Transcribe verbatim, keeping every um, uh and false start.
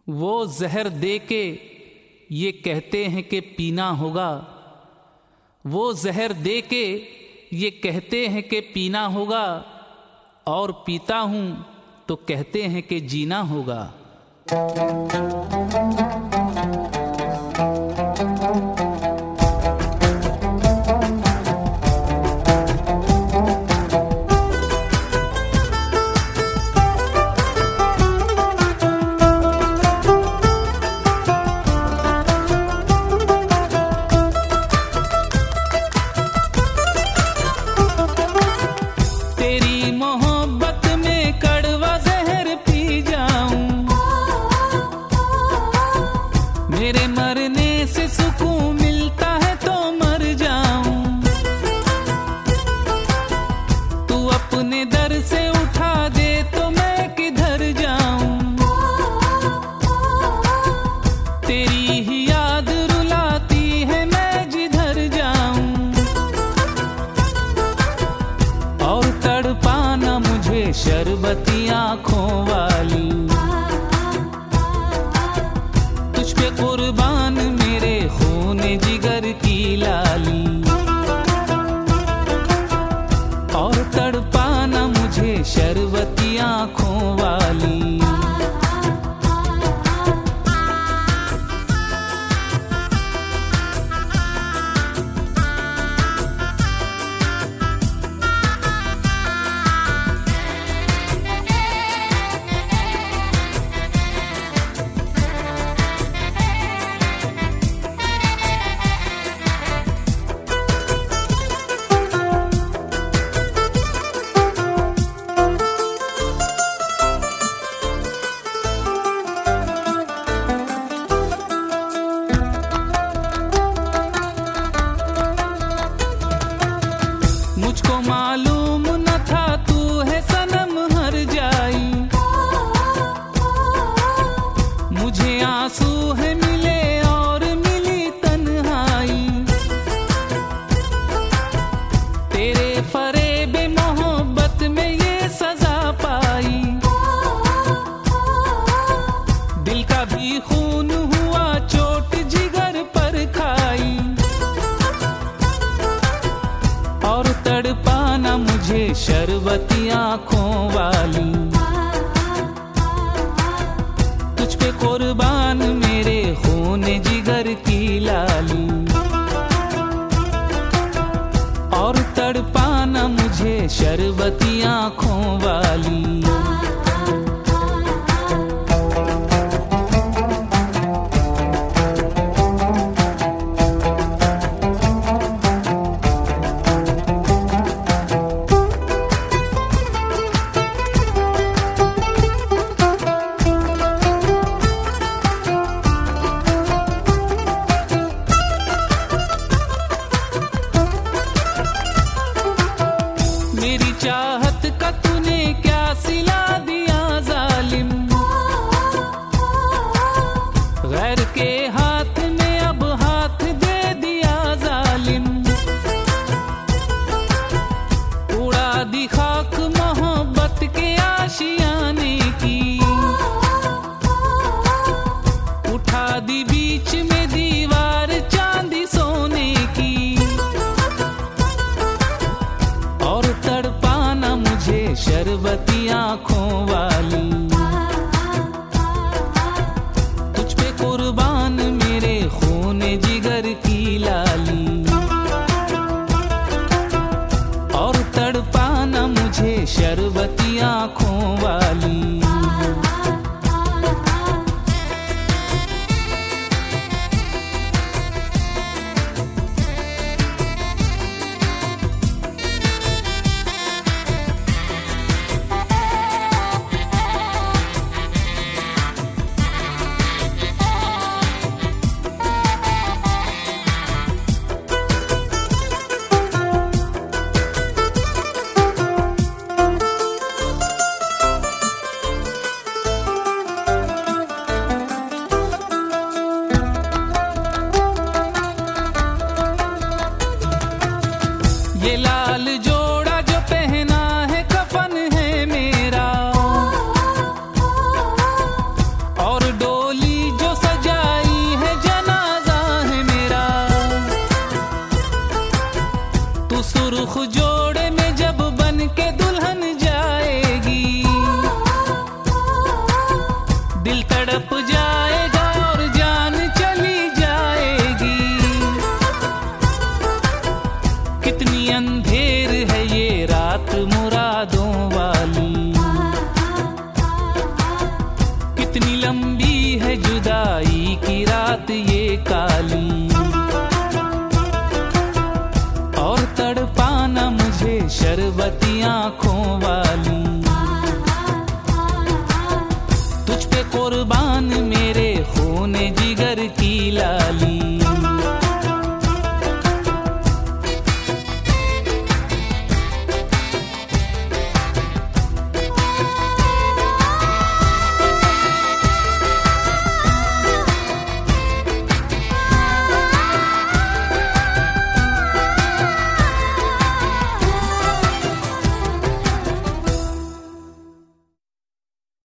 वो जहर दे के ये कहते हैं कि पीना होगा, वो जहर दे के ये कहते हैं कि पीना होगा, और पीता हूँ तो कहते हैं कि जीना होगा। मेरे मरने से सुकून मिलता है तो मर जाऊं, तू अपने दर से उठा दे तो मैं किधर जाऊं। तेरी ही याद रुलाती है मैं जिधर जाऊं, और तड़पाना मुझे शरबती आंखों वाली, कुर्बान मेरे खून जिगर की लाली, और तड़पाना मुझे शरबती आंखों वाली। मुझको मालूम न था तू है सनम हर जाई, मुझे आंसू है मिले और मिली तन्हाई। तेरे फरेबे मोहब्बत में ये सजा पाई, दिल का भी खून हुआ चोट जिगर पर खाई, और तड़पाना मुझे शरबती आंखों वाली। तुझ पे कुर्बान मेरे खून जिगर की लाली, और तड़पाना मुझे शरबती आंखों वाली। मेरी चाहत का तूने क्या सिला दिल तड़प जाएगा और जान चली जाएगी। कितनी अंधेर है ये रात मुरादों वाली, कितनी लंबी है जुदाई की रात ये काली। और तड़पाना मुझे शरबती आंखों वाली, तुझ पे कुर्बान मेरे खून जिगर की लाली।